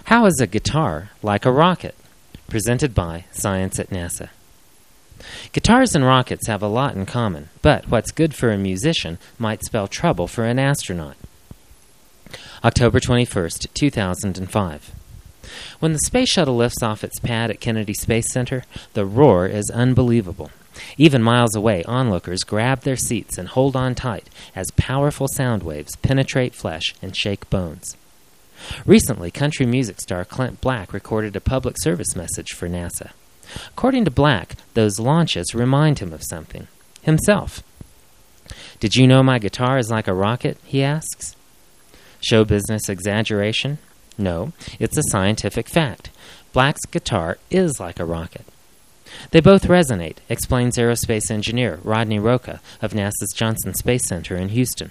How is a guitar like a rocket? Presented by Science at NASA. Guitars and rockets have a lot in common, but what's good for a musician might spell trouble for an astronaut. October 21st, 2005. When the space shuttle lifts off its pad at Kennedy Space Center, the roar is unbelievable. Even miles away, onlookers grab their seats and hold on tight as powerful sound waves penetrate flesh and shake bones. Recently, country music star Clint Black recorded a public service message for NASA. According to Black, those launches remind him of something. Himself. Did you know my guitar is like a rocket? He asks. Show business exaggeration? No, it's a scientific fact. Black's guitar is like a rocket. They both resonate, explains aerospace engineer Rodney Roca of NASA's Johnson Space Center in Houston.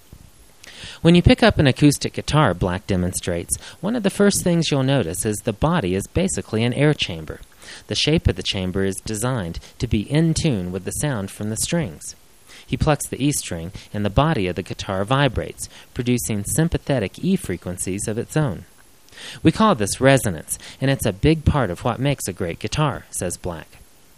When you pick up an acoustic guitar, Black demonstrates, one of the first things you'll notice is the body is basically an air chamber. The shape of the chamber is designed to be in tune with the sound from the strings. He plucks the E string, and the body of the guitar vibrates, producing sympathetic E frequencies of its own. We call this resonance, and it's a big part of what makes a great guitar, says Black.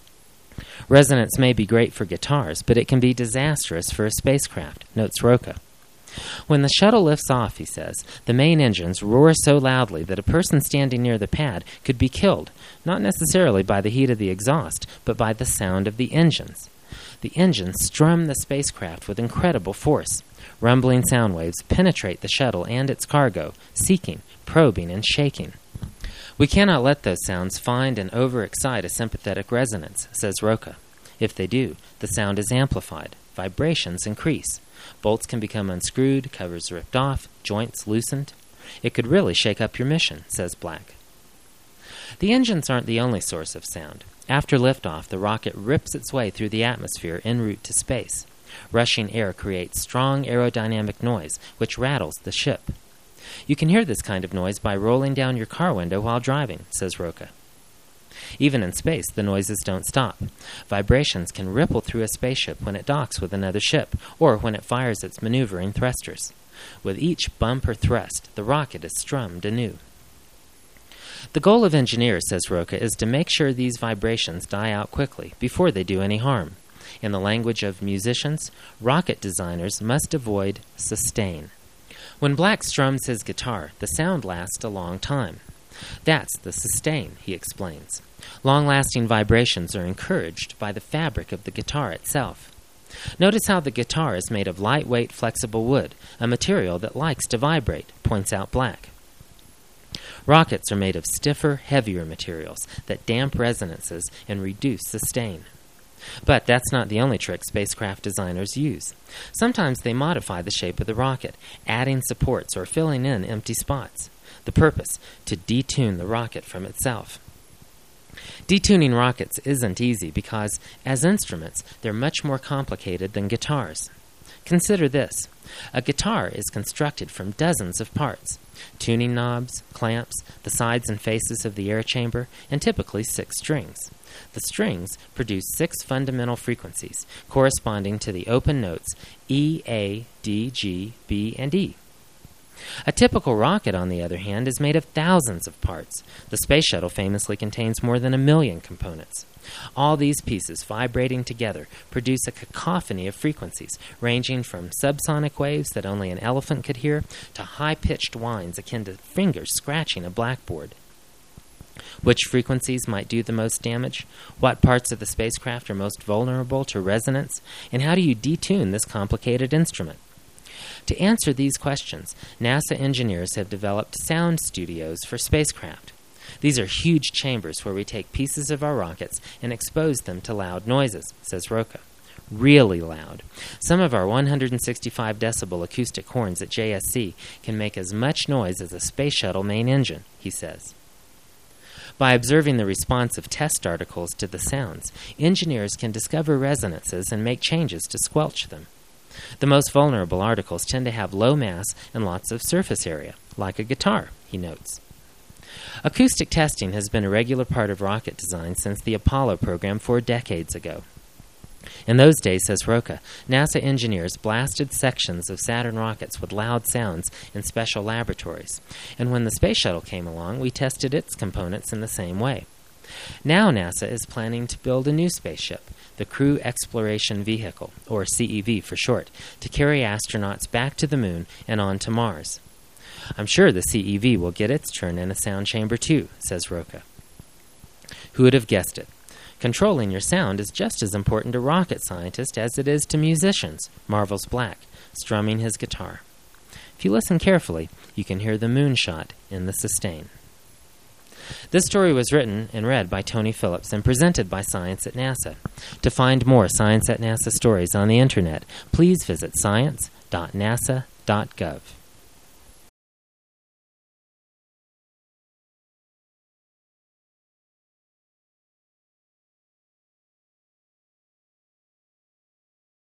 Resonance may be great for guitars, but it can be disastrous for a spacecraft, notes Roca. When the shuttle lifts off, he says, the main engines roar so loudly that a person standing near the pad could be killed, not necessarily by the heat of the exhaust, but by the sound of the engines. The engines strum the spacecraft with incredible force. Rumbling sound waves penetrate the shuttle and its cargo, seeking, probing, and shaking. We cannot let those sounds find and overexcite a sympathetic resonance, says Roca. If they do, the sound is amplified. Vibrations increase. Bolts can become unscrewed, covers ripped off, joints loosened. It could really shake up your mission, says Black. The engines aren't the only source of sound. After liftoff, the rocket rips its way through the atmosphere en route to space. Rushing air creates strong aerodynamic noise, which rattles the ship. You can hear this kind of noise by rolling down your car window while driving, says Roca. Even in space, the noises don't stop. Vibrations can ripple through a spaceship when it docks with another ship, or when it fires its maneuvering thrusters. With each bump or thrust, the rocket is strummed anew. The goal of engineers, says Roca, is to make sure these vibrations die out quickly, before they do any harm. In the language of musicians, rocket designers must avoid sustain. When Black strums his guitar, the sound lasts a long time. That's the sustain, he explains. Long-lasting vibrations are encouraged by the fabric of the guitar itself. Notice how the guitar is made of lightweight, flexible wood, a material that likes to vibrate, points out Black. Rockets are made of stiffer, heavier materials that damp resonances and reduce sustain. But that's not the only trick spacecraft designers use. Sometimes they modify the shape of the rocket, adding supports or filling in empty spots. The purpose, to detune the rocket from itself. Detuning rockets isn't easy because, as instruments, they're much more complicated than guitars. Consider this. A guitar is constructed from dozens of parts. Tuning knobs, clamps, the sides and faces of the air chamber, and typically 6 strings. The strings produce 6 fundamental frequencies, corresponding to the open notes E, A, D, G, B, and E. A typical rocket, on the other hand, is made of thousands of parts. The space shuttle famously contains more than 1 million components. All these pieces vibrating together produce a cacophony of frequencies, ranging from subsonic waves that only an elephant could hear to high-pitched whines akin to fingers scratching a blackboard. Which frequencies might do the most damage? What parts of the spacecraft are most vulnerable to resonance? And how do you detune this complicated instrument? To answer these questions, NASA engineers have developed sound studios for spacecraft. These are huge chambers where we take pieces of our rockets and expose them to loud noises, says Roca. Really loud. Some of our 165 decibel acoustic horns at JSC can make as much noise as a space shuttle main engine, he says. By observing the response of test articles to the sounds, engineers can discover resonances and make changes to squelch them. The most vulnerable articles tend to have low mass and lots of surface area, like a guitar, he notes. Acoustic testing has been a regular part of rocket design since the Apollo program 4 decades ago. In those days, says Roca, NASA engineers blasted sections of Saturn rockets with loud sounds in special laboratories, and when the space shuttle came along, we tested its components in the same way. Now NASA is planning to build a new spaceship, the Crew Exploration Vehicle, or CEV for short, to carry astronauts back to the Moon and on to Mars. I'm sure the CEV will get its turn in a sound chamber too, says Roca. Who would have guessed it? Controlling your sound is just as important to rocket scientists as it is to musicians, marvels Black, strumming his guitar. If you listen carefully, you can hear the moonshot in the sustain. This story was written and read by Tony Phillips and presented by Science at NASA. To find more Science at NASA stories on the Internet, please visit science.nasa.gov.